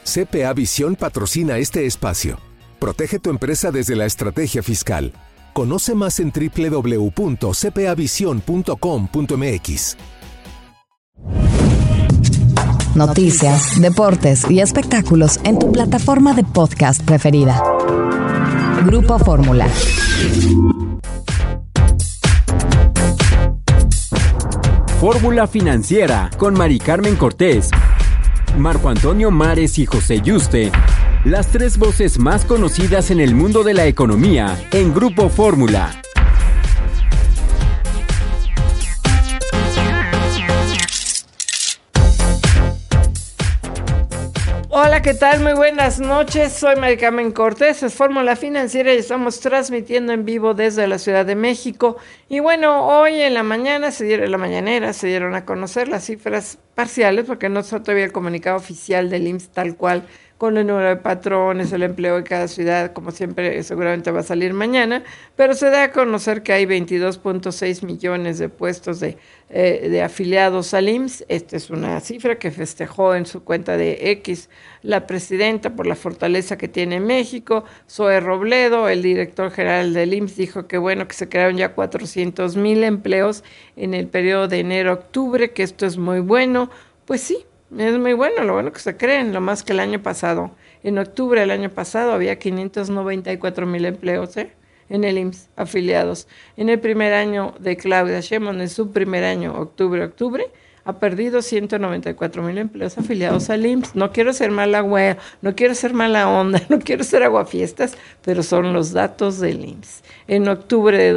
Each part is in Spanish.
CPA Visión patrocina este espacio. Protege tu empresa desde la estrategia fiscal. Conoce más en www.cpavision.com.mx. Noticias, deportes y espectáculos en tu plataforma de podcast preferida. Grupo Fórmula. Fórmula Financiera con Mari Carmen Cortés, Marco Antonio Mares y José Yuste. Las tres voces más conocidas en el mundo de la economía en Grupo Fórmula. Hola, ¿qué tal? Muy buenas noches. Soy Mari Carmen Cortés, es Fórmula Financiera y estamos transmitiendo en vivo desde la Ciudad de México. Y bueno, hoy en la mañana, se dieron a conocer las cifras parciales, porque no está todavía el comunicado oficial del IMSS tal cual, con el número de patrones, el empleo de cada ciudad, como siempre seguramente va a salir mañana, pero se da a conocer que hay 22.6 millones de puestos de afiliados al IMSS. Esta es una cifra que festejó en su cuenta de X la presidenta por la fortaleza que tiene México. Zoe Robledo, el director general del IMSS, dijo que bueno, que se crearon ya 400,000 empleos en el periodo de enero a octubre, que esto es muy bueno. Pues sí, es muy bueno, lo bueno que se creen, lo más que el año pasado. En octubre del año pasado había 594,000 empleos en el IMSS afiliados. En el primer año de Claudia Sheinbaum, en su primer año, octubre, ha perdido 194,000 empleos afiliados al IMSS. No quiero ser mala güey, no quiero ser mala onda, no quiero ser aguafiestas, pero son los datos del IMSS. En octubre de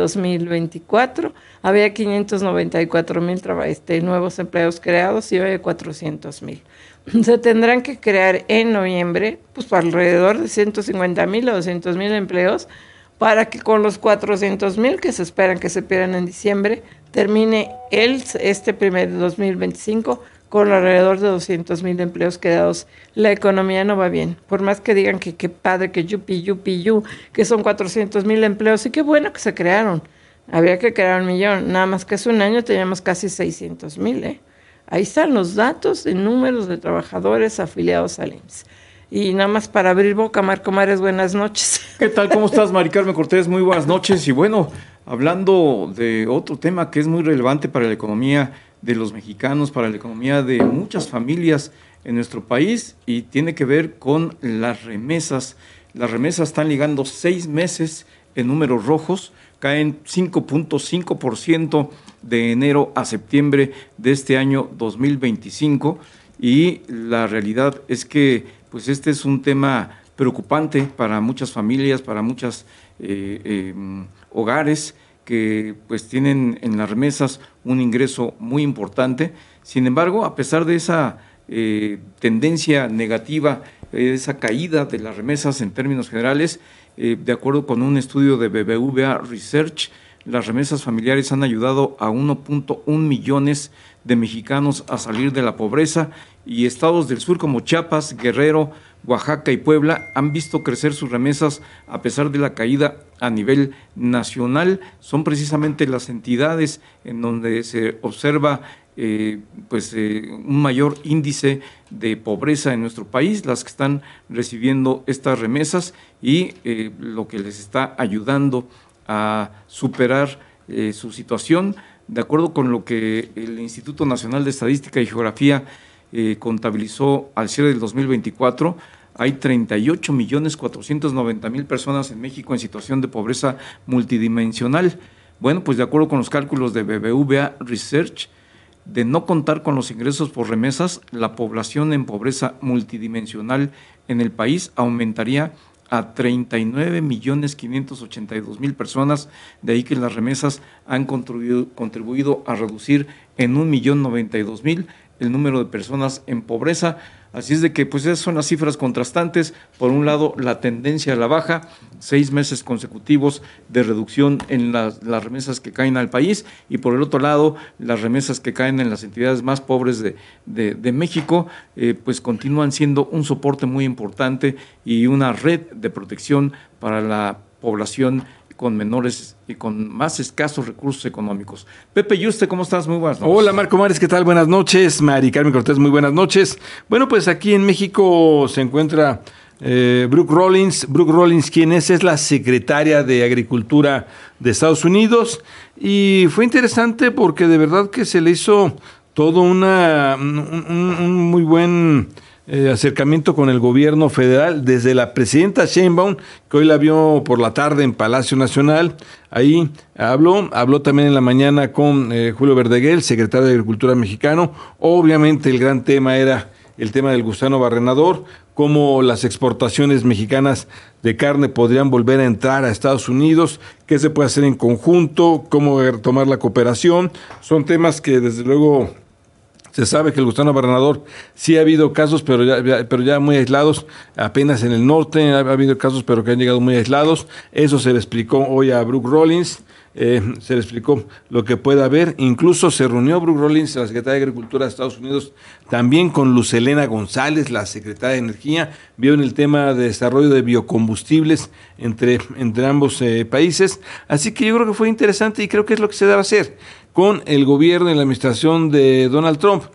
2024 había 594,000 nuevos empleos creados y hoy hay 400,000. Se tendrán que crear en noviembre, pues alrededor de 150,000 o 200,000 empleos, para que con los 400,000 que se esperan que se pierdan en diciembre, termine este primer 2025 con alrededor de 200,000 empleos quedados. La economía no va bien, por más que digan que qué padre, que yupi, que son 400,000 empleos, y qué bueno que se crearon. Habría que crear 1,000,000, nada más que hace un año teníamos casi 600,000, Ahí están los datos de números de trabajadores afiliados al IMSS. Y nada más para abrir boca, Marco Mares, buenas noches. ¿Qué tal? ¿Cómo estás, Mari Carmen Cortés? Muy buenas noches. Y bueno, hablando de otro tema que es muy relevante para la economía de los mexicanos, para la economía de muchas familias en nuestro país, y tiene que ver con las remesas. Las remesas están ligando 6 meses en números rojos, caen 5.5% de enero a septiembre de este año 2025, y la realidad es que pues este es un tema preocupante para muchas familias, para muchos hogares que pues tienen en las remesas un ingreso muy importante. Sin embargo, a pesar de esa tendencia negativa, esa caída de las remesas en términos generales, de acuerdo con un estudio de BBVA Research, las remesas familiares han ayudado a 1.1 millones de mexicanos a salir de la pobreza, y estados del sur como Chiapas, Guerrero, Oaxaca y Puebla han visto crecer sus remesas a pesar de la caída a nivel nacional. Son precisamente las entidades en donde se observa un mayor índice de pobreza en nuestro país, las que están recibiendo estas remesas, y lo que les está ayudando a superar su situación. De acuerdo con lo que el Instituto Nacional de Estadística y Geografía contabilizó al cierre del 2024, hay 38.490.000 personas en México en situación de pobreza multidimensional. Bueno, pues de acuerdo con los cálculos de BBVA Research, de no contar con los ingresos por remesas, la población en pobreza multidimensional en el país aumentaría a 39.582.000 personas. De ahí que las remesas han contribuido a reducir en 1.092.000 el número de personas en pobreza. Así es de que pues esas son las cifras contrastantes. Por un lado, la tendencia a la baja, 6 meses consecutivos de reducción en las remesas que caen al país, y por el otro lado, las remesas que caen en las entidades más pobres de México, pues continúan siendo un soporte muy importante y una red de protección para la población con menores y con más escasos recursos económicos. Pepe Yuste, ¿cómo estás? Muy buenas noches. Hola Marco Mares, ¿qué tal? Buenas noches. Mari Carmen Cortés, muy buenas noches. Bueno, pues aquí en México se encuentra Brooke Rollins. Brooke Rollins, ¿quién es? Es la secretaria de Agricultura de Estados Unidos. Y fue interesante porque de verdad que se le hizo todo un muy buen acercamiento con el gobierno federal, desde la presidenta Sheinbaum, que hoy la vio por la tarde en Palacio Nacional. Ahí habló también en la mañana con Julio Verdeguer, secretario de Agricultura mexicano. Obviamente el gran tema era el tema del gusano barrenador, cómo las exportaciones mexicanas de carne podrían volver a entrar a Estados Unidos, qué se puede hacer en conjunto, cómo retomar la cooperación. Son temas que desde luego se sabe que el gusano barrenador sí ha habido casos, pero ya muy aislados, apenas en el norte ha habido casos, pero que han llegado muy aislados. Eso se le explicó hoy a Brooke Rollins, se le explicó lo que puede haber. Incluso se reunió Brooke Rollins, la secretaria de Agricultura de Estados Unidos, también con Luz Helena González, la secretaria de Energía. Vio en el tema de desarrollo de biocombustibles entre ambos países. Así que yo creo que fue interesante y creo que es lo que se debe hacer con el gobierno y la administración de Donald Trump.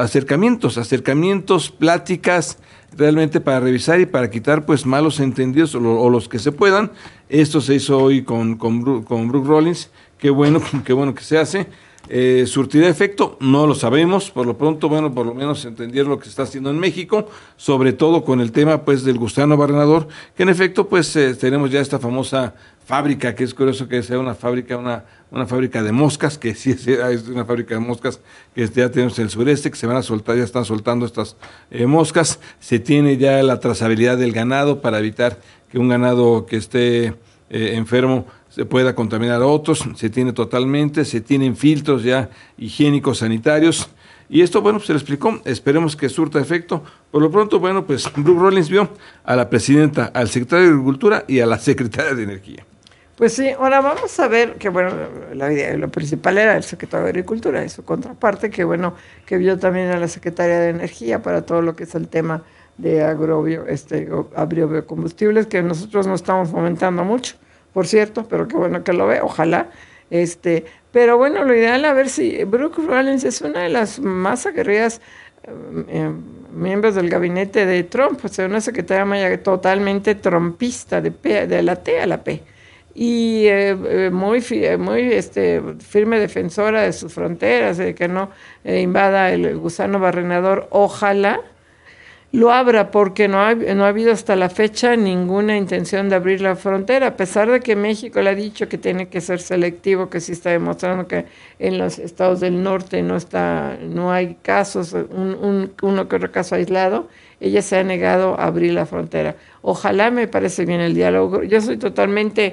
Acercamientos, pláticas, realmente para revisar y para quitar pues malos entendidos o los que se puedan. Esto se hizo hoy con Brooke Rollins. Qué bueno que se hace. ¿Surtirá efecto? No lo sabemos. Por lo pronto, por lo menos entender lo que se está haciendo en México, sobre todo con el tema pues del gusano barrenador, que en efecto pues tenemos ya esta famosa fábrica, que es curioso que sea una fábrica de moscas, que sí es una fábrica de moscas que ya tenemos en el sureste, que se van a soltar, ya están soltando estas moscas. Se tiene ya la trazabilidad del ganado para evitar que un ganado que esté enfermo se pueda contaminar a otros. Se tiene totalmente, se tienen filtros ya higiénicos, sanitarios. Y esto, se le explicó, esperemos que surta efecto. Por lo pronto, pues Brooke Rollins vio a la presidenta, al secretario de Agricultura y a la secretaria de Energía. Pues sí, ahora vamos a ver que, lo principal era el secretario de Agricultura y su contraparte, que vio también a la secretaria de Energía para todo lo que es el tema de agrobiocombustibles, que nosotros no estamos fomentando mucho, por cierto, pero qué bueno que lo ve, ojalá. Pero lo ideal, a ver si Brooke Rollins es una de las más aguerridas miembros del gabinete de Trump, o sea, una secretaria totalmente trumpista, de la T a la P. Y muy firme defensora de sus fronteras, de que no invada el gusano barrenador. Ojalá lo abra, porque no ha habido hasta la fecha ninguna intención de abrir la frontera, a pesar de que México le ha dicho que tiene que ser selectivo, que sí está demostrando que en los estados del norte no hay casos, uno que otro caso aislado. Ella se ha negado a abrir la frontera. Ojalá, me parece bien el diálogo. Yo soy totalmente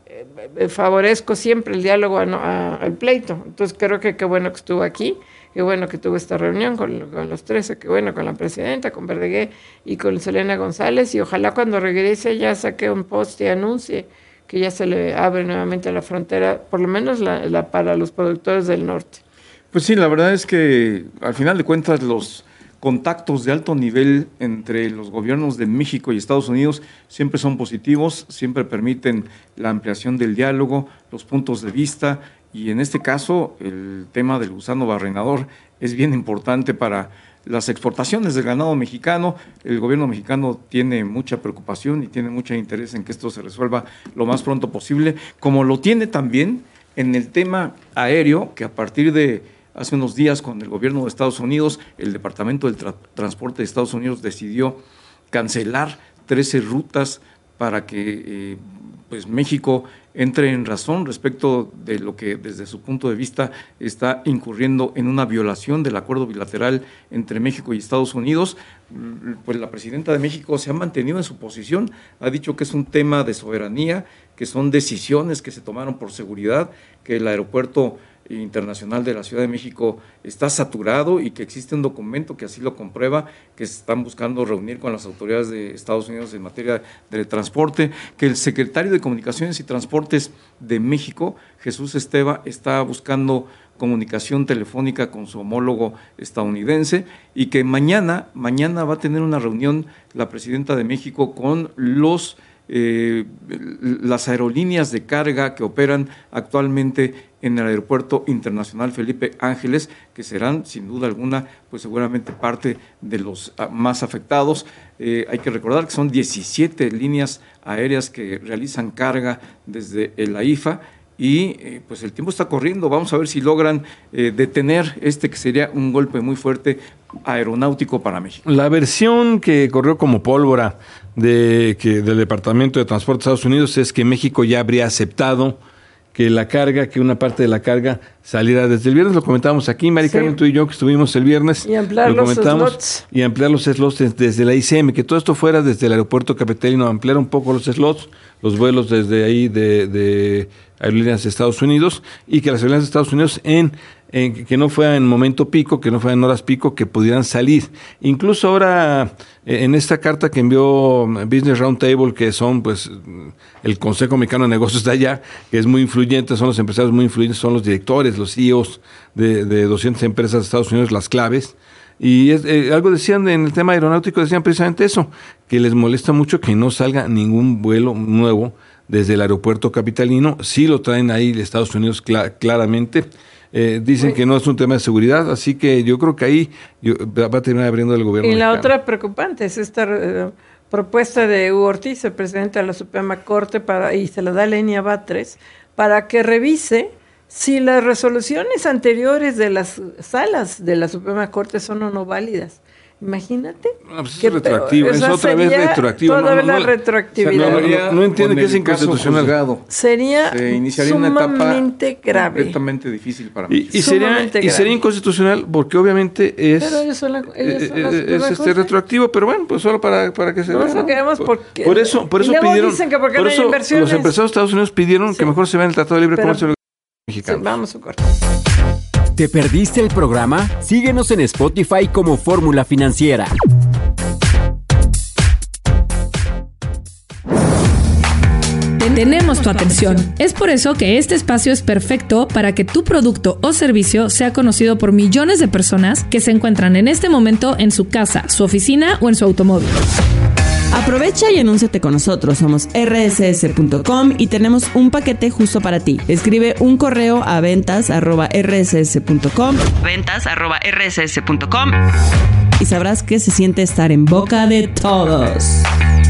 favorezco siempre el diálogo al pleito. Entonces creo que qué bueno que estuvo aquí, qué bueno que tuvo esta reunión con los 13, qué bueno con la presidenta, con Verdeguer y con Selena González, y ojalá cuando regrese ya saque un post y anuncie que ya se le abre nuevamente la frontera, por lo menos para los productores del norte. Pues sí, la verdad es que al final de cuentas los contactos de alto nivel entre los gobiernos de México y Estados Unidos siempre son positivos, siempre permiten la ampliación del diálogo, los puntos de vista, y en este caso el tema del gusano barrenador es bien importante para las exportaciones del ganado mexicano. El gobierno mexicano tiene mucha preocupación y tiene mucho interés en que esto se resuelva lo más pronto posible, como lo tiene también en el tema aéreo, que a partir de hace unos días con el gobierno de Estados Unidos, el Departamento del Transporte de Estados Unidos decidió cancelar 13 rutas para que México entre en razón respecto de lo que desde su punto de vista está incurriendo en una violación del acuerdo bilateral entre México y Estados Unidos. Pues la presidenta de México se ha mantenido en su posición, ha dicho que es un tema de soberanía, que son decisiones que se tomaron por seguridad, que el aeropuerto internacional de la Ciudad de México está saturado y que existe un documento que así lo comprueba, que están buscando reunir con las autoridades de Estados Unidos en materia de transporte, que el secretario de Comunicaciones y Transportes de México, Jesús Esteva, está buscando comunicación telefónica con su homólogo estadounidense, y que mañana va a tener una reunión la presidenta de México con los las aerolíneas de carga que operan actualmente en el Aeropuerto Internacional Felipe Ángeles, que serán sin duda alguna, pues seguramente parte de los más afectados. Hay que recordar que son 17 líneas aéreas que realizan carga desde el AIFA, y pues el tiempo está corriendo. Vamos a ver si logran detener que sería un golpe muy fuerte aeronáutico para México. La versión que corrió como pólvora del Departamento de Transporte de Estados Unidos es que México ya habría aceptado que una parte de la carga saliera desde el viernes. Lo comentábamos aquí, Mari Carmen, tú y yo, que estuvimos el viernes. Y ampliar los slots. Y ampliar los slots desde la ICM, que todo esto fuera desde el aeropuerto capitalino, ampliar un poco los slots, los vuelos desde ahí de aerolíneas de Estados Unidos, y que las aerolíneas de Estados Unidos que no fuera en momento pico, que no fuera en horas pico, que pudieran salir. Incluso ahora, en esta carta que envió Business Roundtable, que son pues el Consejo Mexicano de Negocios de allá, que es muy influyente, son los empresarios muy influyentes, son los directores, los CEOs de 200 empresas de Estados Unidos, las claves. Y algo decían en el tema aeronáutico, decían precisamente eso, que les molesta mucho que no salga ningún vuelo nuevo desde el aeropuerto capitalino. Sí lo traen ahí de Estados Unidos claramente. Dicen que no es un tema de seguridad, así que yo creo que ahí va a terminar abriendo el gobierno. Y la mexicano. otra preocupante es esta propuesta de Hugo Ortiz, el presidente de la Suprema Corte, y se la da Lenia Batres, para que revise si las resoluciones anteriores de las salas de la Suprema Corte son o no válidas. Imagínate. No, pues es retroactivo, es otra vez retroactivo. Toda la retroactividad. No entiende que es inconstitucional. Sería sumamente grave. Completamente difícil para mí. Y sería inconstitucional porque obviamente es, pero ellos son es retroactivo, pero bueno, pues solo para que se vea. No queremos porque... Por eso pidieron, dicen que porque por no hay eso inversiones. los empresarios de Estados Unidos pidieron que mejor se vea el Tratado de Libre Comercio mexicano. Sí, vamos a cortar. ¿Te perdiste el programa? Síguenos en Spotify como Fórmula Financiera. Tenemos tu atención. Es por eso que este espacio es perfecto para que tu producto o servicio sea conocido por millones de personas que se encuentran en este momento en su casa, su oficina o en su automóvil. Aprovecha y anúnciate con nosotros. Somos rss.com y tenemos un paquete justo para ti. Escribe un correo a ventas@rss.com y sabrás que se siente estar en boca de todos.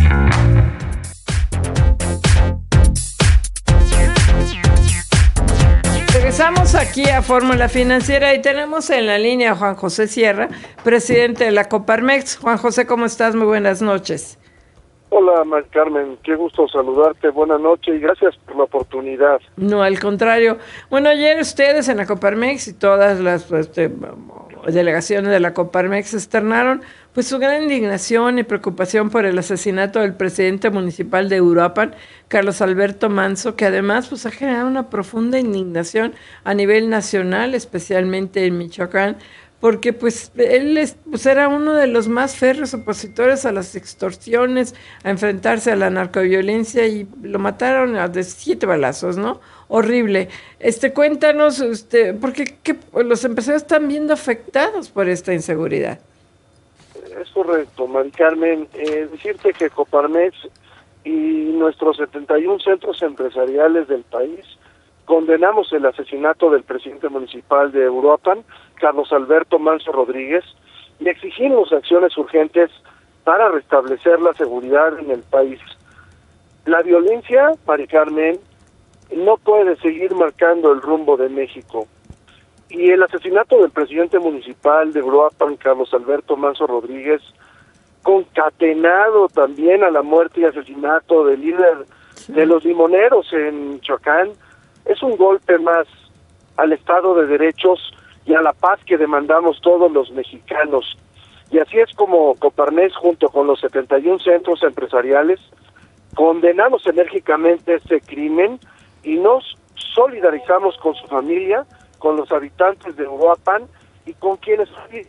Regresamos aquí a Fórmula Financiera y tenemos en la línea a Juan José Sierra, presidente de la Coparmex. Juan José, ¿cómo estás? Muy buenas noches. Hola, Mari Carmen, qué gusto saludarte, buenas noches y gracias por la oportunidad. No, al contrario. Bueno, ayer ustedes en la Coparmex y todas las delegaciones de la Coparmex externaron pues su gran indignación y preocupación por el asesinato del presidente municipal de Uruapan, Carlos Alberto Manzo, que además pues ha generado una profunda indignación a nivel nacional, especialmente en Michoacán, porque pues él era uno de los más férreos opositores a las extorsiones, a enfrentarse a la narcoviolencia, y lo mataron de 7 balazos, ¿no? Horrible. Cuéntanos, porque los empresarios están viendo afectados por esta inseguridad. Es correcto, Mari Carmen. Decirte que Coparmex y nuestros 71 centros empresariales del país condenamos el asesinato del presidente municipal de Uruapan, Carlos Alberto Manzo Rodríguez, y exigimos acciones urgentes para restablecer la seguridad en el país. La violencia, Mari Carmen, no puede seguir marcando el rumbo de México. Y el asesinato del presidente municipal de Uruapan, Carlos Alberto Manzo Rodríguez, concatenado también a la muerte y asesinato del líder de los limoneros en Michoacán, es un golpe más al Estado de Derechos y a la paz que demandamos todos los mexicanos. Y así es como Coparmex, junto con los 71 centros empresariales, condenamos enérgicamente este crimen y nos solidarizamos con su familia, con los habitantes de Uruapan y con quienes...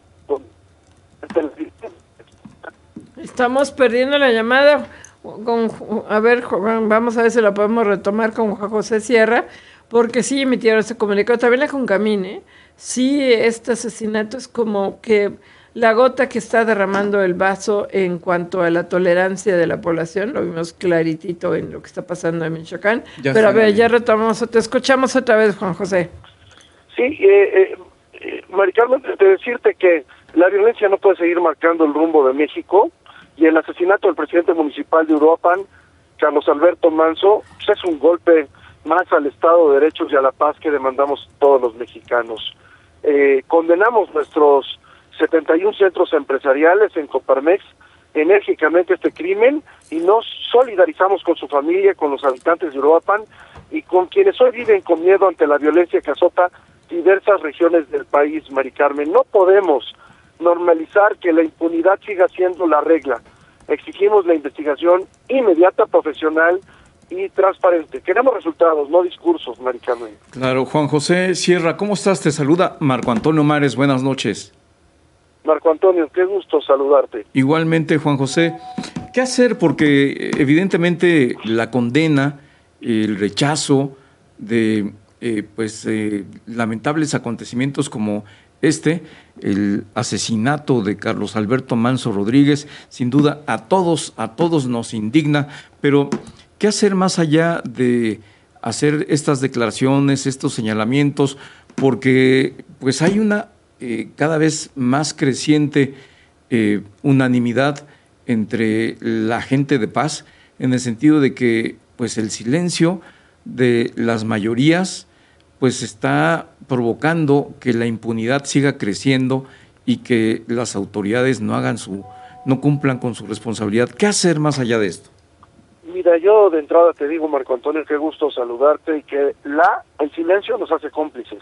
Estamos perdiendo la llamada. A ver, vamos a ver si la podemos retomar con Juan José Sierra, porque sí emitieron ese comunicado, también la Concamín, sí, este asesinato es como que la gota que está derramando el vaso en cuanto a la tolerancia de la población. Lo vimos claritito en lo que está pasando en Michoacán. Pero a ver, ya retomamos, te escuchamos otra vez, Juan José. Sí, Mari Carmen, de decirte que la violencia no puede seguir marcando el rumbo de México, y el asesinato del presidente municipal de Uruapan, Carlos Alberto Manso, pues es un golpe más al Estado de Derechos y a la paz que demandamos todos los mexicanos. Condenamos nuestros 71 centros empresariales en Coparmex enérgicamente este crimen y nos solidarizamos con su familia, con los habitantes de Uruapan y con quienes hoy viven con miedo ante la violencia que azota diversas regiones del país, Mari Carmen. No podemos normalizar que la impunidad siga siendo la regla. Exigimos la investigación inmediata, profesional y transparente. Queremos resultados, no discursos, Mari Carmen. Claro, Juan José Sierra, ¿cómo estás? Te saluda Marco Antonio Mares, buenas noches. Marco Antonio, qué gusto saludarte. Igualmente, Juan José, ¿qué hacer? Porque evidentemente la condena, el rechazo de lamentables acontecimientos como el asesinato de Carlos Alberto Manso Rodríguez, sin duda a todos nos indigna, pero ¿qué hacer más allá de hacer estas declaraciones, estos señalamientos? Porque pues hay una cada vez más creciente unanimidad entre la gente de paz, en el sentido de que pues el silencio de las mayorías pues está provocando que la impunidad siga creciendo y que las autoridades no cumplan con su responsabilidad. ¿Qué hacer más allá de esto? Mira, yo de entrada te digo, Marco Antonio, qué gusto saludarte y que el silencio nos hace cómplices.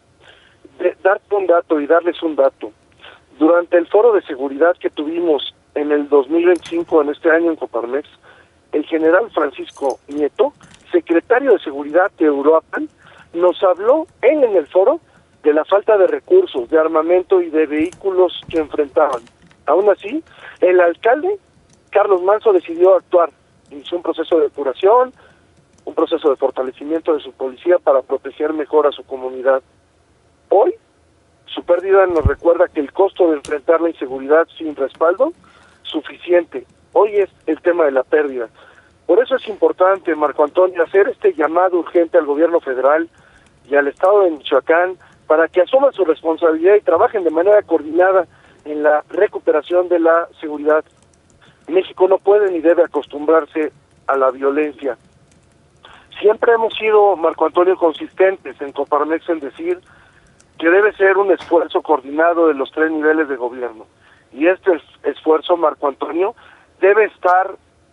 Darte un dato y darles un dato. Durante el foro de seguridad que tuvimos en el 2025, en este año en Coparmex, el general Francisco Nieto, secretario de Seguridad de Uruapan, nos habló él en el foro de la falta de recursos, de armamento y de vehículos que enfrentaban. Aún así, el alcalde, Carlos Manso, decidió actuar. Inició un proceso de depuración, un proceso de fortalecimiento de su policía para proteger mejor a su comunidad. Hoy, su pérdida nos recuerda que el costo de enfrentar la inseguridad sin respaldo, suficiente. Hoy es el tema de la pérdida. Por eso es importante, Marco Antonio, hacer este llamado urgente al gobierno federal y al Estado de Michoacán para que asuman su responsabilidad y trabajen de manera coordinada en la recuperación de la seguridad. México no puede ni debe acostumbrarse a la violencia. Siempre hemos sido, Marco Antonio, consistentes en Coparmex en decir que debe ser un esfuerzo coordinado de los 3 niveles de gobierno. Y este esfuerzo, Marco Antonio, debe estar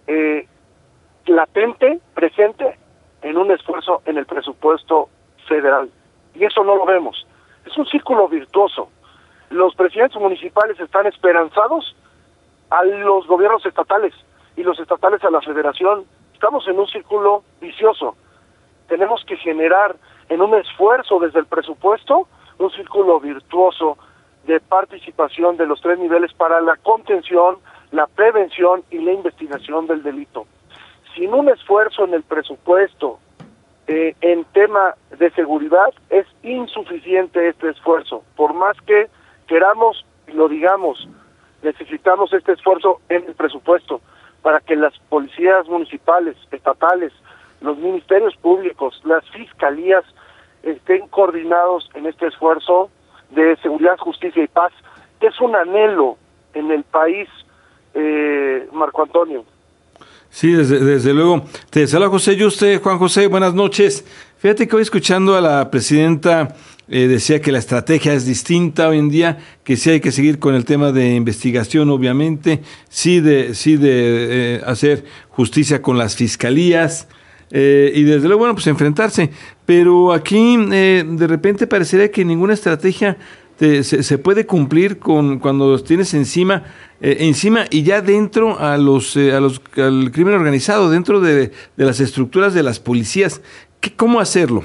latente, presente, en un esfuerzo en el presupuesto federal. Y eso no lo vemos. Es un círculo virtuoso. Los presidentes municipales están esperanzados a los gobiernos estatales y los estatales a la federación. Estamos en un círculo vicioso. Tenemos que generar en un esfuerzo desde el presupuesto un círculo virtuoso de participación de los 3 niveles para la contención, la prevención y la investigación del delito. Sin un esfuerzo en el presupuesto en tema de seguridad es insuficiente este esfuerzo. Por más que queramos y lo digamos, necesitamos este esfuerzo en el presupuesto para que las policías municipales, estatales, los ministerios públicos, las fiscalías estén coordinados en este esfuerzo de seguridad, justicia y paz, que es un anhelo en el país, Marco Antonio. Sí, desde luego. Te saluda José Yuste. Juan José, buenas noches. Fíjate que hoy escuchando a la presidenta decía que la estrategia es distinta hoy en día, que sí hay que seguir con el tema de investigación, obviamente, sí de hacer justicia con las fiscalías y desde luego, bueno, pues enfrentarse. Pero aquí de repente parecería que ninguna estrategia se puede cumplir cuando tienes encima y ya dentro al crimen organizado, dentro de las estructuras de las policías. ¿Cómo hacerlo?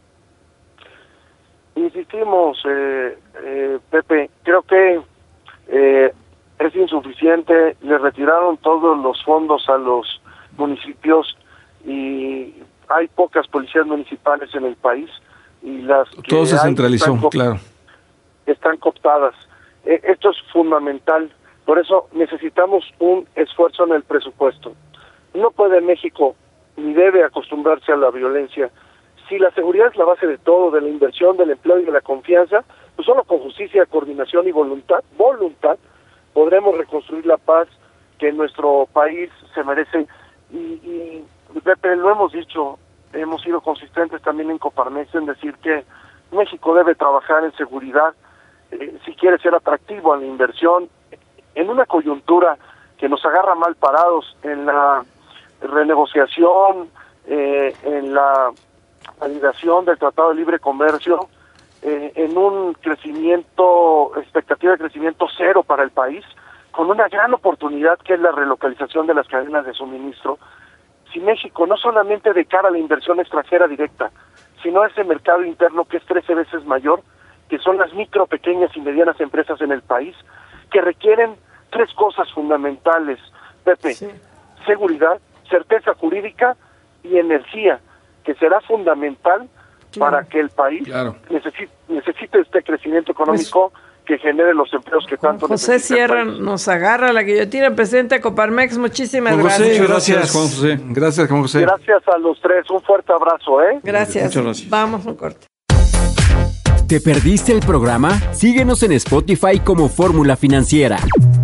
Insistimos, Pepe, creo que es insuficiente. Le retiraron todos los fondos a los municipios y hay pocas policías municipales en el país y las que todo se centralizó, claro. Están cooptadas. Esto es fundamental, por eso necesitamos un esfuerzo en el presupuesto. No puede México ni debe acostumbrarse a la violencia. Si la seguridad es la base de todo, de la inversión, del empleo y de la confianza, pues solo con justicia, coordinación y voluntad podremos reconstruir la paz que nuestro país se merece. Y Pepe, lo hemos dicho, hemos sido consistentes también en Coparmex en decir que México debe trabajar en seguridad si quiere ser atractivo a la inversión en una coyuntura que nos agarra mal parados en la renegociación, en la validación del Tratado de Libre Comercio, en un crecimiento, expectativa de crecimiento cero para el país, con una gran oportunidad que es la relocalización de las cadenas de suministro. Si México, no solamente de cara a la inversión extranjera directa, sino a ese mercado interno que es 13 veces mayor, que son las micro, pequeñas y medianas empresas en el país, que requieren 3 cosas fundamentales, Pepe: sí. Seguridad, certeza jurídica y energía, que será fundamental para que el país necesite este crecimiento económico que genere los empleos que tanto necesita. José Sierra nos agarra la guillotina, presidente de Coparmex. Muchísimas gracias. Muchas gracias, Juan José. Gracias, Juan José. Gracias a los 3. Un fuerte abrazo, Gracias. Muchas gracias. Vamos un corte. ¿Te perdiste el programa? Síguenos en Spotify como Fórmula Financiera.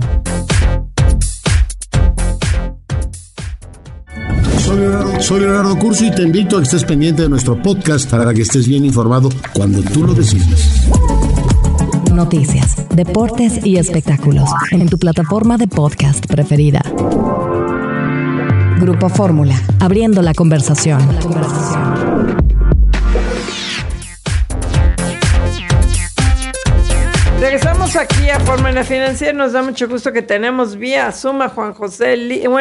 Soy Leonardo Curcio y te invito a que estés pendiente de nuestro podcast para que estés bien informado cuando tú lo decidas. Noticias, deportes y espectáculos en tu plataforma de podcast preferida. Grupo Fórmula, abriendo la conversación. Regresamos aquí a Fórmula Financiera. Nos da mucho gusto que tenemos vía Zoom a Juan José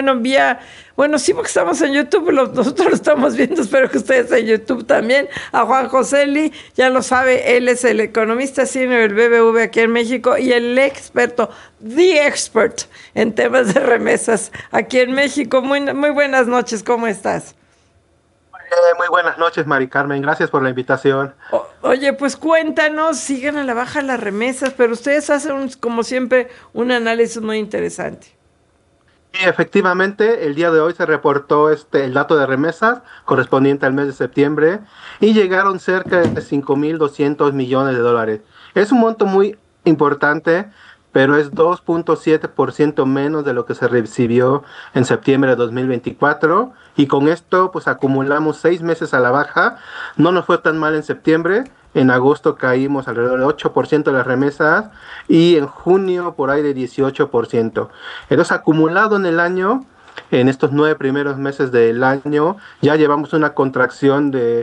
sí, porque estamos en YouTube, nosotros lo estamos viendo, espero que ustedes en YouTube también, a Juan José Lee. Ya lo sabe, él es el economista senior del BBV aquí en México y el experto, the expert en temas de remesas aquí en México. Muy buenas noches, ¿cómo estás? Muy buenas noches, Mari Carmen, gracias por la invitación. Oye, pues cuéntanos, siguen a la baja las remesas, pero ustedes hacen, como siempre, un análisis muy interesante. Sí, efectivamente, el día de hoy se reportó el dato de remesas correspondiente al mes de septiembre y llegaron cerca de 5.200 millones de dólares. Es un monto muy importante, pero es 2.7% menos de lo que se recibió en septiembre de 2024, y con esto pues acumulamos 6 meses a la baja. No nos fue tan mal en septiembre, en agosto caímos alrededor de 8% de las remesas y en junio por ahí de 18%. Entonces, acumulado en el año, en estos 9 primeros meses del año, ya llevamos una contracción de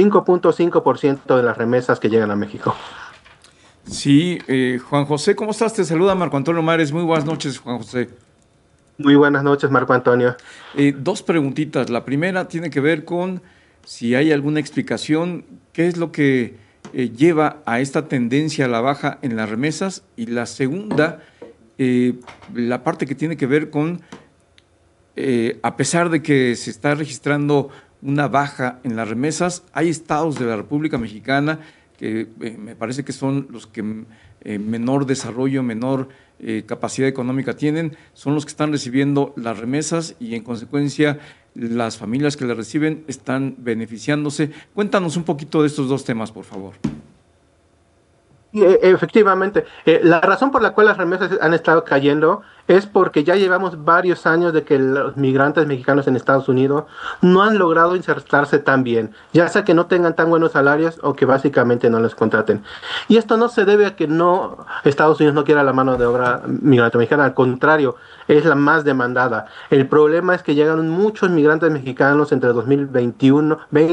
5.5% de las remesas que llegan a México. Sí, Juan José, ¿cómo estás? Te saluda Marco Antonio Mares. Muy buenas noches, Juan José. Muy buenas noches, Marco Antonio. 2 preguntitas. La primera tiene que ver con si hay alguna explicación, qué es lo que lleva a esta tendencia a la baja en las remesas. Y la segunda, la parte que tiene que ver con, a pesar de que se está registrando una baja en las remesas, hay estados de la República Mexicana que me parece que son los que menor desarrollo, menor capacidad económica tienen, son los que están recibiendo las remesas y en consecuencia las familias que las reciben están beneficiándose. Cuéntanos un poquito de estos 2 temas, por favor. Efectivamente, la razón por la cual las remesas han estado cayendo es porque ya llevamos varios años de que los migrantes mexicanos en Estados Unidos no han logrado insertarse tan bien, ya sea que no tengan tan buenos salarios o que básicamente no los contraten. Y esto no se debe a que Estados Unidos no quiera la mano de obra migrante mexicana, al contrario, es la más demandada. El problema es que llegaron muchos migrantes mexicanos entre 2021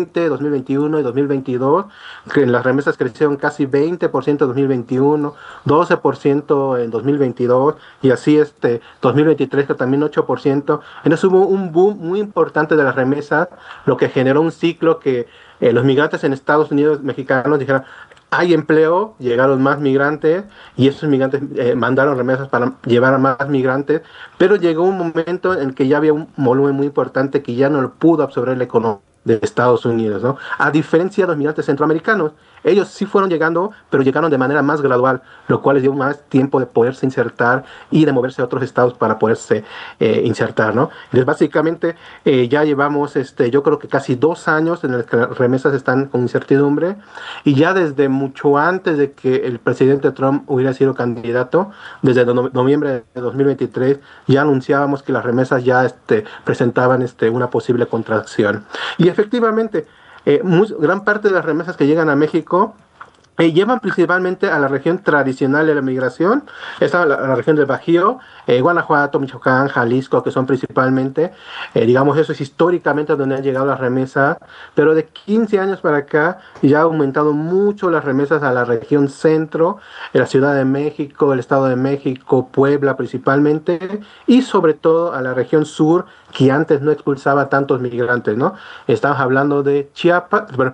y 2022, que en las remesas crecieron casi 20% en 2021, 12% en 2022 y así 2023 que también 8%. Entonces hubo un boom muy importante de las remesas, lo que generó un ciclo que los migrantes en Estados Unidos mexicanos dijeron: hay empleo, llegaron más migrantes y esos migrantes mandaron remesas para llevar a más migrantes, pero llegó un momento en que ya había un volumen muy importante que ya no lo pudo absorber la economía de Estados Unidos, ¿no? A diferencia de los migrantes centroamericanos, ellos sí fueron llegando, pero llegaron de manera más gradual, lo cual les dio más tiempo de poderse insertar y de moverse a otros estados para poderse insertar, ¿no? Entonces, básicamente, ya llevamos, yo creo que casi 2 años en los que las remesas están con incertidumbre, y ya desde mucho antes de que el presidente Trump hubiera sido candidato, desde noviembre de 2023, ya anunciábamos que las remesas ya presentaban una posible contracción. Y efectivamente, gran parte de las remesas que llegan a México llevan principalmente a la región tradicional de la migración, esta la región del Bajío, Guanajuato, Michoacán, Jalisco, que son principalmente, digamos, eso es históricamente donde han llegado las remesas, pero de 15 años para acá ya ha aumentado mucho las remesas a la región centro, la Ciudad de México, el Estado de México, Puebla principalmente, y sobre todo a la región sur, que antes no expulsaba tantos migrantes, ¿no? Estamos hablando de Chiapas, bueno,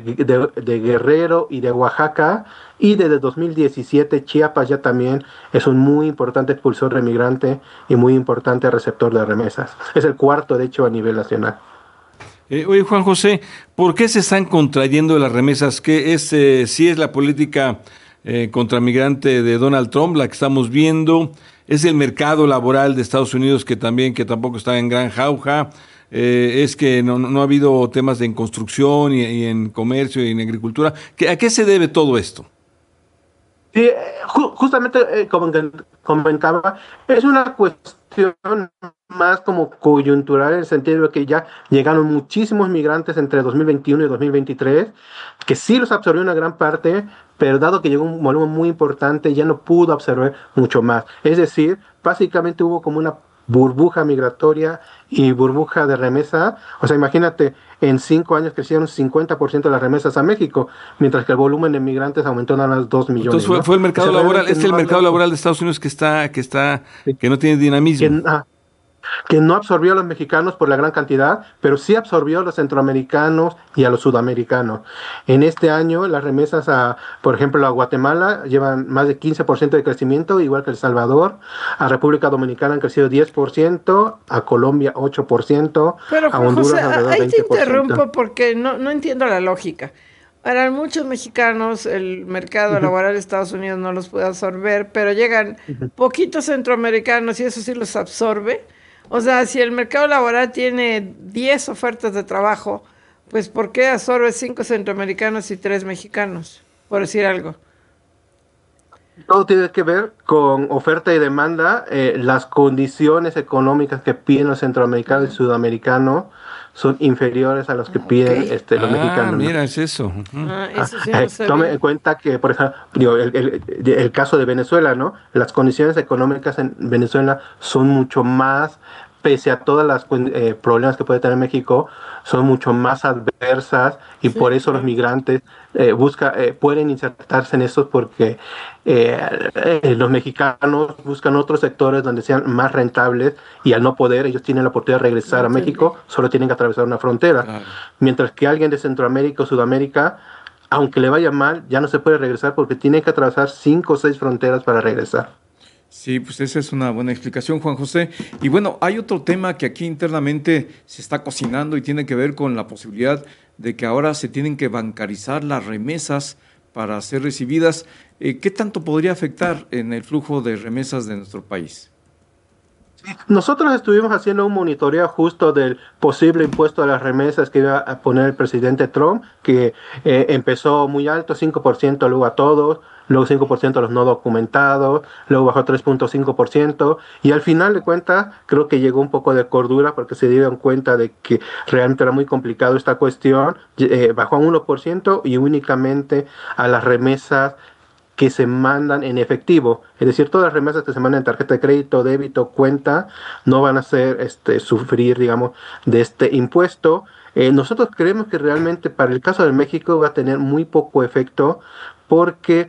de Guerrero y de Oaxaca, y desde 2017 Chiapas ya también es un muy importante expulsor de migrantes y muy importante receptor de remesas. Es el cuarto, de hecho, a nivel nacional. Oye, Juan José, ¿por qué se están contrayendo las remesas? ¿Qué es, si es la política contra migrante de Donald Trump la que estamos viendo? ¿Es el mercado laboral de Estados Unidos que tampoco está en gran jauja? ¿Es que no ha habido temas en construcción y en comercio y en agricultura? ¿A qué se debe todo esto? Sí, justamente como comentaba, es una cuestión más como coyuntural en el sentido de que ya llegaron muchísimos migrantes entre 2021 y 2023, que sí los absorbió una gran parte, pero dado que llegó un volumen muy importante, ya no pudo absorber mucho más. Es decir, básicamente hubo como una burbuja migratoria y burbuja de remesa. O sea, imagínate, en 5 años crecieron 50% de las remesas a México, mientras que el volumen de migrantes aumentó nada más 2 millones. Entonces fue el mercado laboral, el mercado laboral de Estados Unidos que no tiene dinamismo. Que no absorbió a los mexicanos por la gran cantidad, pero sí absorbió a los centroamericanos y a los sudamericanos. En este año, las remesas por ejemplo, a Guatemala llevan más de 15% de crecimiento, igual que El Salvador. A República Dominicana han crecido 10%, a Colombia 8%, pero, a Honduras José, alrededor de 20%. Ahí te interrumpo porque no entiendo la lógica. Para muchos mexicanos el mercado laboral de Estados Unidos no los puede absorber, pero llegan poquitos centroamericanos y eso sí los absorbe. O sea, si el mercado laboral tiene 10 ofertas de trabajo, pues ¿por qué absorbe 5 centroamericanos y 3 mexicanos? Por decir algo. Todo tiene que ver con oferta y demanda. Las condiciones económicas que piden los centroamericanos y sudamericanos son inferiores a los que piden los mexicanos. Mira, es eso. Eso sí no tome en cuenta que, por ejemplo, el caso de Venezuela, ¿no? Las condiciones económicas en Venezuela son mucho más, pese a todas las problemas que puede tener México, son mucho más adversas, y por eso los migrantes pueden insertarse en estos, porque los mexicanos buscan otros sectores donde sean más rentables, y al no poder, ellos tienen la oportunidad de regresar a México, solo tienen que atravesar una frontera. Claro. Mientras que alguien de Centroamérica o Sudamérica, aunque le vaya mal, ya no se puede regresar porque tiene que atravesar 5 o 6 fronteras para regresar. Sí, pues esa es una buena explicación, Juan José. Y bueno, hay otro tema que aquí internamente se está cocinando y tiene que ver con la posibilidad de que ahora se tienen que bancarizar las remesas para ser recibidas. ¿Qué tanto podría afectar en el flujo de remesas de nuestro país? Nosotros estuvimos haciendo un monitoreo justo del posible impuesto a las remesas que iba a poner el presidente Trump, que empezó muy alto, 5%, luego a todos, luego 5% a los no documentados, luego bajó a 3.5%, y al final de cuentas creo que llegó un poco de cordura porque se dieron cuenta de que realmente era muy complicado esta cuestión, bajó a 1% y únicamente a las remesas que se mandan en efectivo, es decir, todas las remesas que se mandan en tarjeta de crédito, débito, cuenta, no van a hacer sufrir, digamos, de este impuesto. Nosotros creemos que realmente para el caso de México va a tener muy poco efecto, porque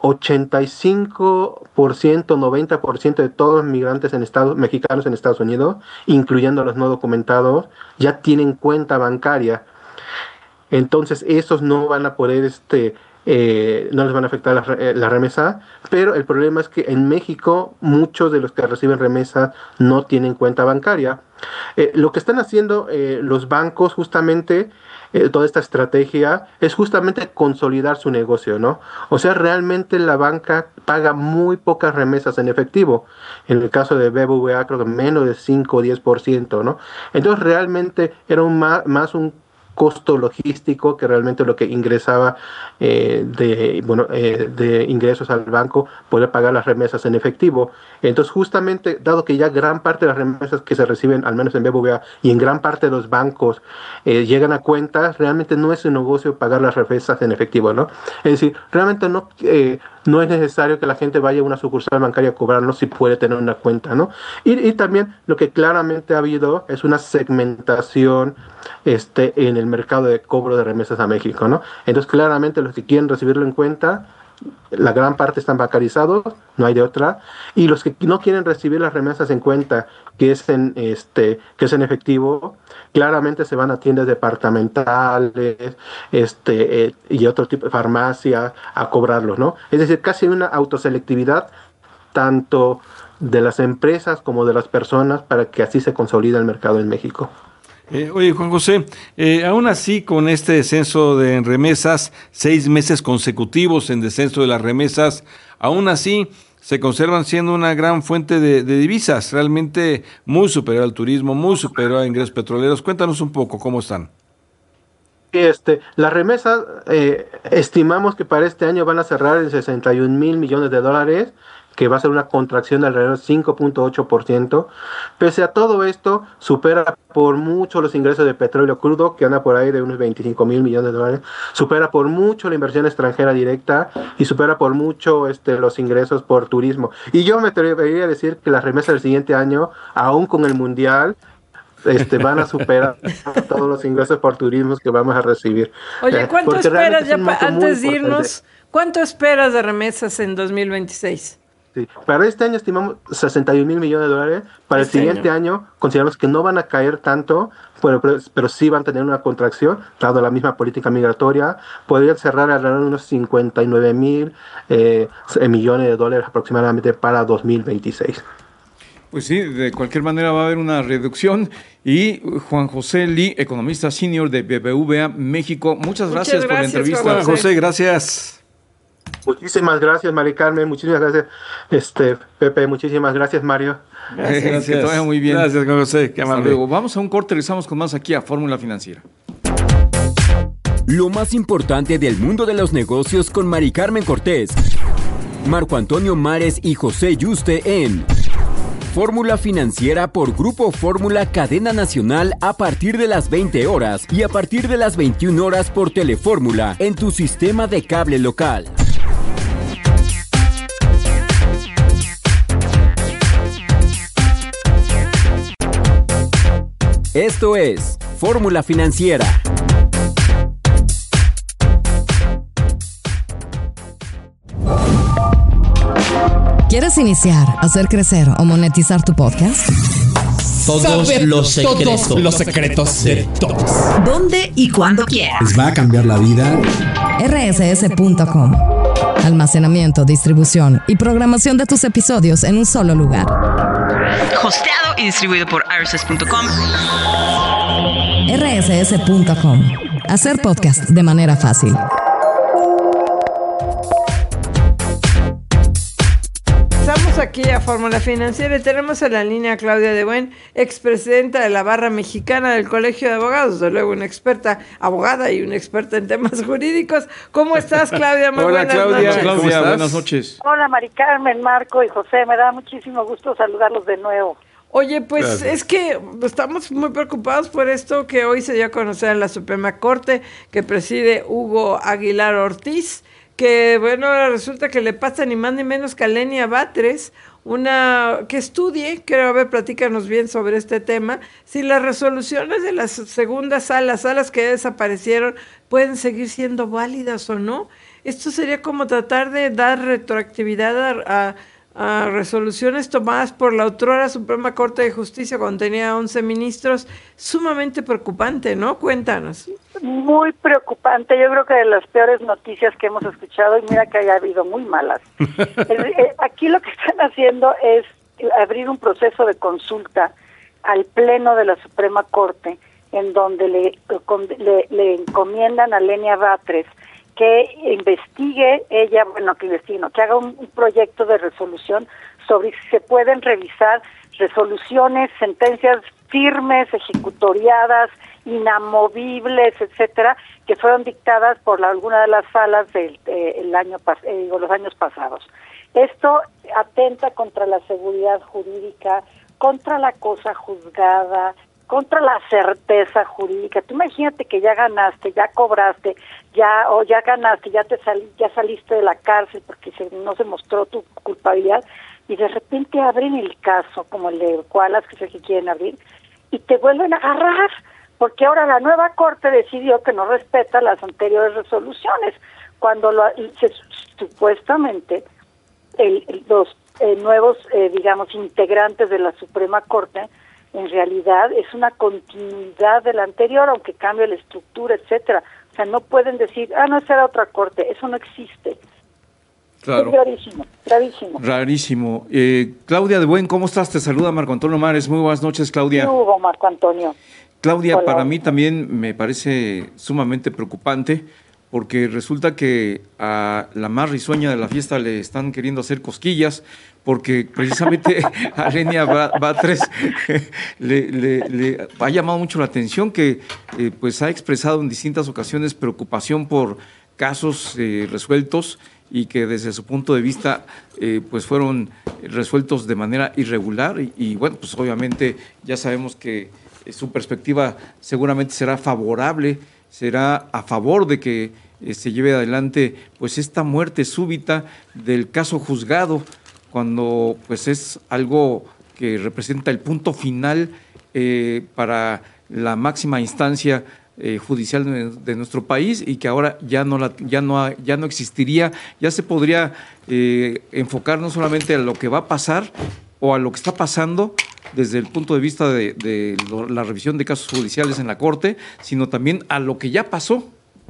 85%, 90% de todos los migrantes mexicanos en Estados Unidos, incluyendo los no documentados, ya tienen cuenta bancaria. Entonces esos no van a poder no les van a afectar la remesa, pero el problema es que en México muchos de los que reciben remesas no tienen cuenta bancaria. Lo que están haciendo los bancos justamente, toda esta estrategia, es justamente consolidar su negocio, ¿no? O sea, realmente la banca paga muy pocas remesas en efectivo. En el caso de BBVA creo que menos de 5 o 10%, ¿no? Entonces realmente era más un costo logístico que realmente lo que ingresaba de ingresos al banco, poder pagar las remesas en efectivo. Entonces justamente, dado que ya gran parte de las remesas que se reciben, al menos en BBVA y en gran parte de los bancos, llegan a cuentas, realmente no es un negocio pagar las remesas en efectivo, ¿no? Es decir, realmente no es necesario que la gente vaya a una sucursal bancaria a cobrarlo si puede tener una cuenta, ¿no? Y también lo que claramente ha habido es una segmentación en el mercado de cobro de remesas a México, ¿no? Entonces claramente los que quieren recibirlo en cuenta, la gran parte están bancarizados, no hay de otra, y los que no quieren recibir las remesas en cuenta, que es en efectivo, claramente se van a tiendas departamentales, y otro tipo de farmacia a cobrarlos, ¿no? Es decir, casi una autoselectividad tanto de las empresas como de las personas para que así se consolide el mercado en México. Oye, Juan José, aún así con este descenso de remesas, 6 meses consecutivos en descenso de las remesas, aún así se conservan siendo una gran fuente de divisas, realmente muy superior al turismo, muy superior a ingresos petroleros. Cuéntanos un poco cómo están. Las remesas, estimamos que para este año van a cerrar en $61,000 millones, que va a ser una contracción de alrededor del 5.8%. Pese a todo esto, supera por mucho los ingresos de petróleo crudo, que anda por ahí de unos $25,000 millones, supera por mucho la inversión extranjera directa y supera por mucho los ingresos por turismo. Y yo me atrevería a decir que las remesas del siguiente año, aún con el Mundial, van a superar todos los ingresos por turismo que vamos a recibir. Oye, ¿cuánto esperas, ya antes de irnos, cuánto esperas de remesas en 2026? Sí. Para este año estimamos $61,000 millones. Para el siguiente año consideramos que no van a caer tanto, pero sí van a tener una contracción, dado la misma política migratoria. Podrían cerrar alrededor de unos $59,000 millones aproximadamente para 2026. Pues sí, de cualquier manera va a haber una reducción. Y Juan José Lee, economista senior de BBVA México, muchas gracias por la entrevista. Juan José, gracias. Muchísimas gracias, Mari Carmen. Muchísimas gracias, Pepe. Muchísimas gracias, Mario. Gracias. Que te vaya muy bien. Gracias, Juan José. Qué amable. Luego, vamos a un corte, regresamos con más aquí a Fórmula Financiera. Lo más importante del mundo de los negocios con Mari Carmen Cortés, Marco Antonio Mares y José Yuste en Fórmula Financiera por Grupo Fórmula Cadena Nacional a partir de las 20 horas y a partir de las 21 horas por Telefórmula en tu sistema de cable local. Esto es Fórmula Financiera. ¿Quieres iniciar, hacer crecer o monetizar tu podcast? Todos los secretos de todos. ¿Dónde y cuándo quieras? Les va a cambiar la vida. rss.com. Almacenamiento, distribución y programación de tus episodios en un solo lugar. Hosteado y distribuido por rss.com. rss.com. Hacer podcast de manera fácil. Estamos aquí a Fórmula Financiera y tenemos en la línea a Claudia de Buen, expresidenta de la Barra Mexicana del Colegio de Abogados, de luego una experta abogada y una experta en temas jurídicos. ¿Cómo estás, Claudia? Muy Hola, buenas Claudia. noches. Claudia, buenas noches. Hola, Mari Carmen, Marco y José. Me da muchísimo gusto saludarlos de nuevo. Oye, pues Gracias. es que estamos muy preocupados por esto que hoy se dio a conocer en la Suprema Corte, que preside Hugo Aguilar Ortiz, que bueno, resulta que le pasa ni más ni menos que a Lenia Batres, que estudie, platícanos bien sobre este tema, si las resoluciones de las segundas salas que desaparecieron, pueden seguir siendo válidas o no. Esto sería como tratar de dar retroactividad a resoluciones tomadas por la otrora Suprema Corte de Justicia cuando tenía 11 ministros, sumamente preocupante, ¿no? Cuéntanos. Muy preocupante, yo creo que de las peores noticias que hemos escuchado, y mira que haya habido muy malas. Aquí lo que están haciendo es abrir un proceso de consulta al Pleno de la Suprema Corte, en donde le encomiendan a Lenia Batres que investigue ella, que haga un proyecto de resolución sobre si se pueden revisar resoluciones, sentencias firmes, ejecutoriadas, inamovibles, etcétera, que fueron dictadas por alguna de las salas los años pasados. Esto atenta contra la seguridad jurídica, contra la cosa juzgada, contra la certeza jurídica. Tú imagínate que ya ganaste, ya cobraste, ya ganaste, ya saliste de la cárcel porque no se mostró tu culpabilidad, y de repente abren el caso, como el de Koalas, que es el que quieren abrir, y te vuelven a agarrar, porque ahora la nueva corte decidió que no respeta las anteriores resoluciones, cuando supuestamente los nuevos, integrantes de la Suprema Corte, en realidad es una continuidad de la anterior, aunque cambie la estructura, etcétera. O sea, no pueden decir, no, esa era otra corte, eso no existe. Claro. Es gravísimo. Rarísimo. Claudia de Buen, ¿cómo estás? Te saluda Marco Antonio Mares. Muy buenas noches, Claudia. ¿Qué hubo, Marco Antonio? Claudia, Hola. Para mí también me parece sumamente preocupante, porque resulta que a la más risueña de la fiesta le están queriendo hacer cosquillas, porque precisamente a Lenia Batres le ha llamado mucho la atención que pues ha expresado en distintas ocasiones preocupación por casos resueltos y que desde su punto de vista pues fueron resueltos de manera irregular y bueno, pues obviamente ya sabemos que su perspectiva seguramente será favorable, será a favor de que se lleve adelante pues esta muerte súbita del caso juzgado, cuando pues es algo que representa el punto final para la máxima instancia judicial de nuestro país y que ahora ya no existiría, ya se podría enfocar no solamente a lo que va a pasar o a lo que está pasando desde el punto de vista de la revisión de casos judiciales en la Corte, sino también a lo que ya pasó.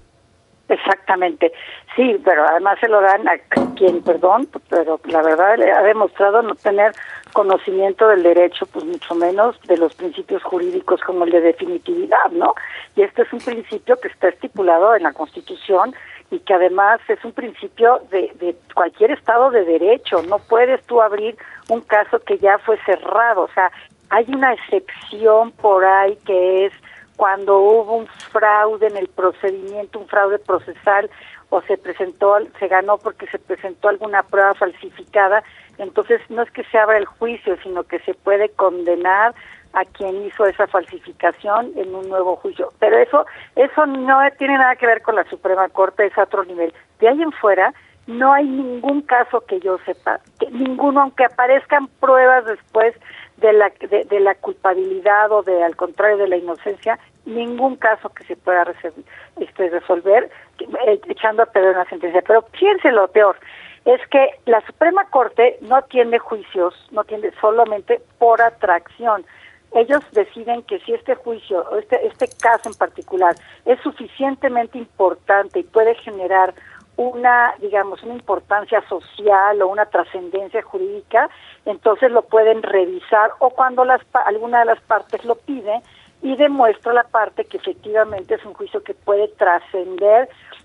Exactamente, sí, pero además se lo dan a quien, pero la verdad ha demostrado no tener conocimiento del derecho, pues mucho menos de los principios jurídicos como el de definitividad, ¿no? Y este es un principio que está estipulado en la Constitución y que además es un principio de cualquier Estado de derecho. No puedes tú abrir un caso que ya fue cerrado, o sea, hay una excepción por ahí que es cuando hubo un fraude en el procedimiento, un fraude procesal, o se ganó porque se presentó alguna prueba falsificada, entonces no es que se abra el juicio, sino que se puede condenar a quien hizo esa falsificación en un nuevo juicio. Pero eso no tiene nada que ver con la Suprema Corte, es a otro nivel. De ahí en fuera, no hay ningún caso que yo sepa, ninguno, aunque aparezcan pruebas después de la culpabilidad o al contrario de la inocencia, ningún caso que se pueda resolver echando a perder una sentencia. Pero fíjense lo peor, es que la Suprema Corte no atiende juicios, no atiende solamente por atracción. Ellos deciden que si este juicio o este caso en particular es suficientemente importante y puede generar una importancia social o una trascendencia jurídica, entonces lo pueden revisar, o cuando alguna de las partes lo pide y demuestra la parte que efectivamente es un juicio que puede trascender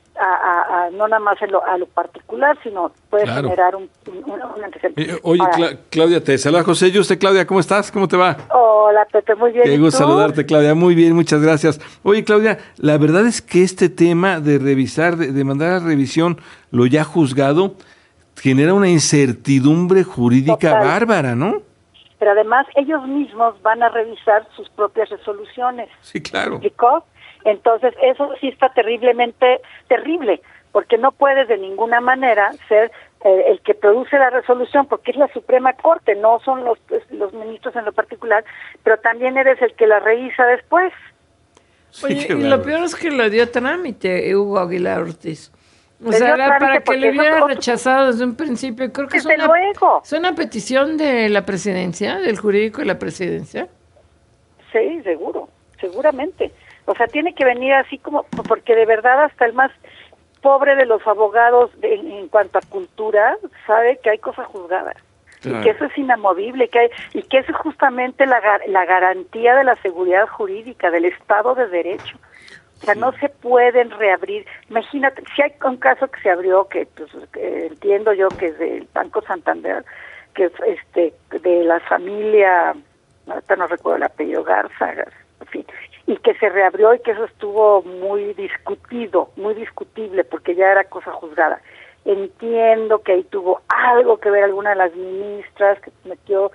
no nada más a lo particular, sino puede generar un antecedente. Oye, Claudia, te saluda José Yuste. Claudia, ¿cómo estás? ¿Cómo te va? Hola, Pepe, muy bien. Qué gusto saludarte, Claudia. Muy bien, muchas gracias. Oye, Claudia, la verdad es que este tema de revisar, de mandar a revisión lo ya juzgado, genera una incertidumbre jurídica bárbara, ¿no? Pero además ellos mismos van a revisar sus propias resoluciones. Sí, claro. ¿Me explicó? Entonces, eso sí está terriblemente terrible, porque no puedes de ninguna manera ser el que produce la resolución, porque es la Suprema Corte, no son los ministros en lo particular, pero también eres el que la revisa después. Oye, y lo peor es que lo dio Trámite Hugo Aguilar Ortiz. O sea, era para que le hubiera rechazado desde un principio. Creo que es una petición de la presidencia, del jurídico de la presidencia. Sí, seguramente. O sea, tiene que venir así como, porque de verdad hasta el más pobre de los abogados en cuanto a cultura sabe que hay cosas juzgadas. y que eso es inamovible, y que eso es justamente la garantía de la seguridad jurídica, del Estado de Derecho. O sea, no se pueden reabrir. Imagínate, si hay un caso que se abrió, que pues, entiendo yo que es del Banco Santander, que de la familia, ahorita no recuerdo el apellido, Garza, en fin, y que se reabrió y que eso estuvo muy discutible, porque ya era cosa juzgada. Entiendo que ahí tuvo algo que ver alguna de las ministras que metió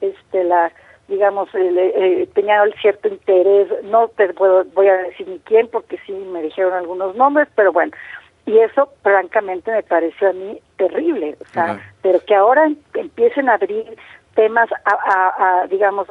tenía cierto interés, no te voy a decir ni quién porque sí me dijeron algunos nombres, pero bueno, y eso francamente me pareció a mí terrible, o sea, pero que ahora empiecen a abrir temas a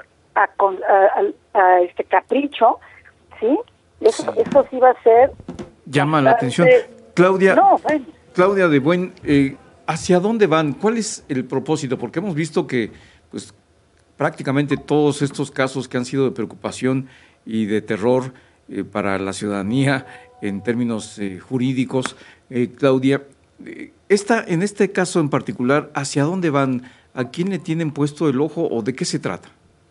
capricho, ¿sí? Eso sí va a ser... Llama la atención. Claudia, Claudia de Buen, ¿hacia dónde van? ¿Cuál es el propósito? Porque hemos visto que pues prácticamente todos estos casos que han sido de preocupación y de terror para la ciudadanía en términos jurídicos, Claudia, en este caso en particular, ¿hacia dónde van? ¿A quién le tienen puesto el ojo o de qué se trata?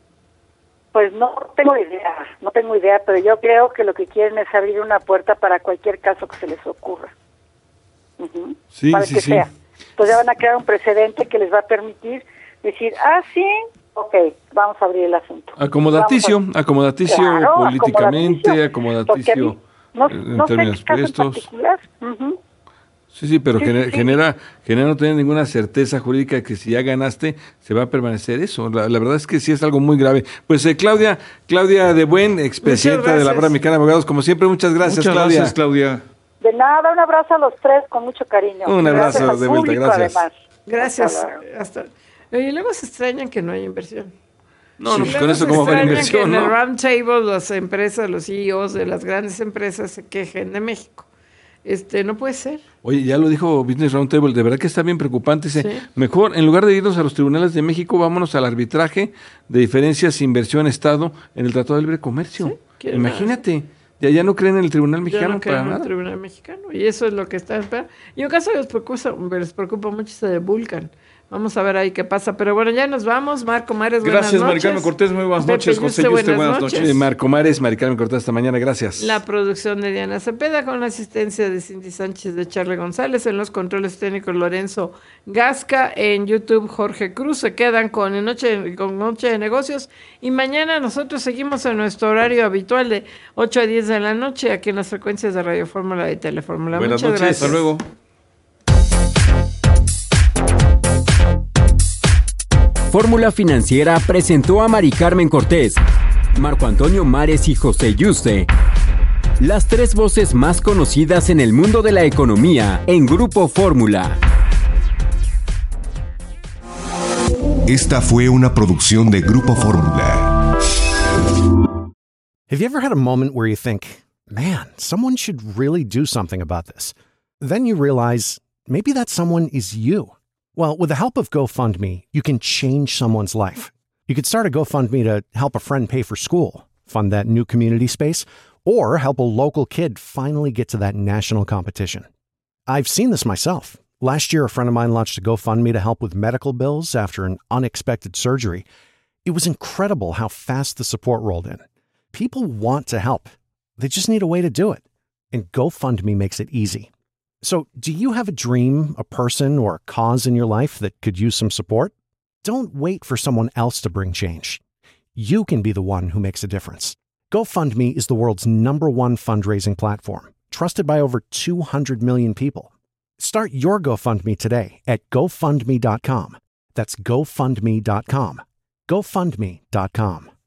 Pues no tengo idea, pero yo creo que lo que quieren es abrir una puerta para cualquier caso que se les ocurra. Uh-huh. Sí, para que sea. Pues ya van a crear un precedente que les va a permitir decir, sí, ok, vamos a abrir el asunto. Acomodaticio claro, políticamente, acomodaticio en términos puestos. Uh-huh. Sí, pero genera no tener ninguna certeza jurídica que si ya ganaste, se va a permanecer eso. La verdad es que sí es algo muy grave. Pues Claudia de Buen, expresidenta de la Barra Mexicana de Abogados, como siempre, muchas gracias, Claudia. Gracias, Claudia. De nada, un abrazo a los tres con mucho cariño. Un abrazo de vuelta, gracias. Además. Gracias. Y luego se extrañan que no hay inversión. No, pues con eso como va a haber inversión, que ¿no? En el round table las empresas, los CEOs de las grandes empresas se quejen de México. No puede ser. Oye, ya lo dijo Business Roundtable, de verdad que está bien preocupante. Mejor, en lugar de irnos a los tribunales de México, vámonos al arbitraje de diferencias inversión-Estado en el Tratado de Libre Comercio. Imagínate, ya no creen en el Tribunal Mexicano para nada. El Tribunal Mexicano, y eso es lo que están esperando. Y en caso les preocupa mucho ese de Vulcan. Vamos a ver ahí qué pasa. Pero bueno, ya nos vamos. Marco Mares, buenas noches. Gracias, Mari Carmen Cortés, muy buenas noches. José Yuste, buenas noches. Marco Mares, Mari Carmen Cortés, hasta mañana, gracias. La producción de Diana Cepeda con la asistencia de Cindy Sánchez, de Charlie González, en los controles técnicos Lorenzo Gasca, en YouTube Jorge Cruz. Se quedan con Noche de Negocios y mañana nosotros seguimos en nuestro horario habitual de 8 a 10 de la noche aquí en las frecuencias de Radio Fórmula y Telefórmula. Buenas Muchas noches, gracias. Hasta luego. Fórmula Financiera presentó a Mari Carmen Cortés, Marco Antonio Mares y José Yuste, las tres voces más conocidas en el mundo de la economía en Grupo Fórmula. Esta fue una producción de Grupo Fórmula. Have you ever had a moment where you think, man, someone should really do something about this? Then you realize maybe that someone is you. Well, with the help of GoFundMe, you can change someone's life. You could start a GoFundMe to help a friend pay for school, fund that new community space, or help a local kid finally get to that national competition. I've seen this myself. Last year, a friend of mine launched a GoFundMe to help with medical bills after an unexpected surgery. It was incredible how fast the support rolled in. People want to help. They just need a way to do it. And GoFundMe makes it easy. So, do you have a dream, a person, or a cause in your life that could use some support? Don't wait for someone else to bring change. You can be the one who makes a difference. GoFundMe is the world's #1 fundraising platform, trusted by over 200 million people. Start your GoFundMe today at GoFundMe.com. That's GoFundMe.com. GoFundMe.com.